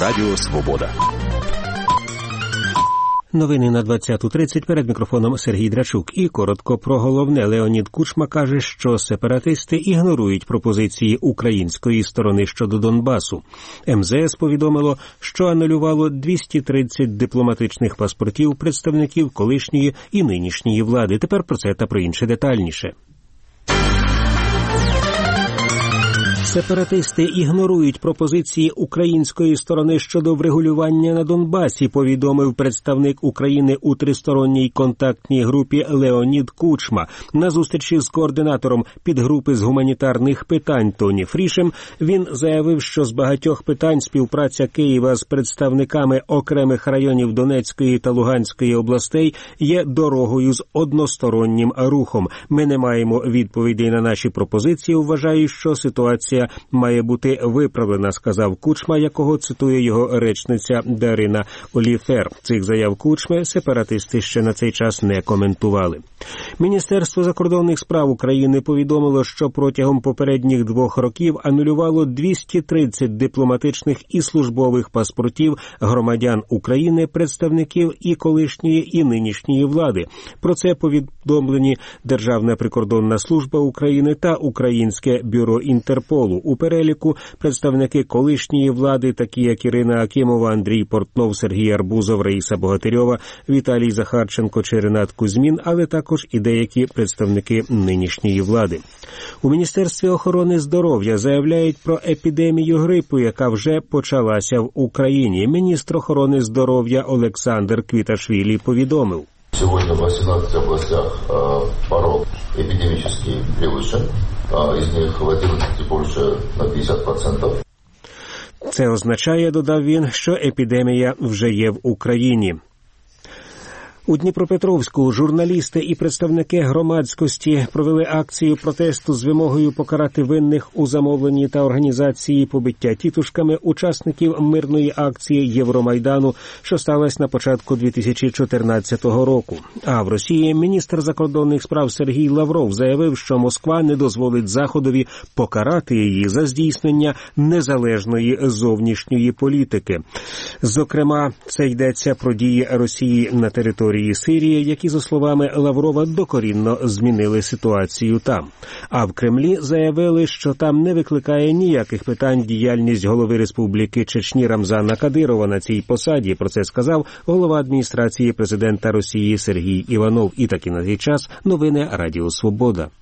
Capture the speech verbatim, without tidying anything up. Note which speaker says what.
Speaker 1: Радіо Свобода.
Speaker 2: Новини на двадцяту тридцять, перед мікрофоном Сергій Драчук. І коротко про головне. Леонід Кучма каже, що сепаратисти ігнорують пропозиції української сторони щодо Донбасу. ем зет ес повідомило, що анулювало двісті тридцять дипломатичних паспортів представників колишньої і нинішньої влади. Тепер про це та про інше детальніше. Сепаратисти ігнорують пропозиції української сторони щодо врегулювання на Донбасі, повідомив представник України у тристоронній контактній групі Леонід Кучма. На зустрічі з координатором підгрупи з гуманітарних питань Тоні Фрішем він заявив, що з багатьох питань співпраця Києва з представниками окремих районів Донецької та Луганської областей є дорогою з одностороннім рухом. Ми не маємо відповідей на наші пропозиції, вважаю, що ситуація має бути виправлена, сказав Кучма, якого цитує його речниця Дарина Оліфер. Цих заяв Кучми сепаратисти ще на цей час не коментували. Міністерство закордонних справ України повідомило, що протягом попередніх двох років анулювало двісті тридцять дипломатичних і службових паспортів громадян України, представників і колишньої, і нинішньої влади. Про це повідомлені Державна прикордонна служба України та Українське бюро Інтерполу. У переліку представники колишньої влади, такі як Ірина Акимова, Андрій Портнов, Сергій Арбузов, Раїса Богатирьова, Віталій Захарченко чи Ренат Кузьмін, але також і деякі представники нинішньої влади. У Міністерстві охорони здоров'я заявляють про епідемію грипу, яка вже почалася в Україні. Міністр охорони здоров'я Олександр Квіташвілі повідомив.
Speaker 3: Сегодня в восемнадцати областях э, порог эпидемический превышен, э, из них в одиннадцати больше на п'ятдесят відсотків.
Speaker 2: Це означає, додав він, що епідемія вже є в Україні. У Дніпропетровську журналісти і представники громадськості провели акцію протесту з вимогою покарати винних у замовленні та організації побиття тітушками учасників мирної акції Євромайдану, що сталася на початку дві тисячі чотирнадцятого року. А в Росії міністр закордонних справ Сергій Лавров заявив, що Москва не дозволить Заходові покарати її за здійснення незалежної зовнішньої політики. Зокрема, це йдеться про дії Росії на території Сирії, які, за словами Лаврова, докорінно змінили ситуацію там. А в Кремлі заявили, що там не викликає ніяких питань діяльність голови Республіки Чечні Рамзана Кадирова на цій посаді. Про це сказав голова адміністрації президента Росії Сергій Іванов. І таки на цей час новини Радіо Свобода.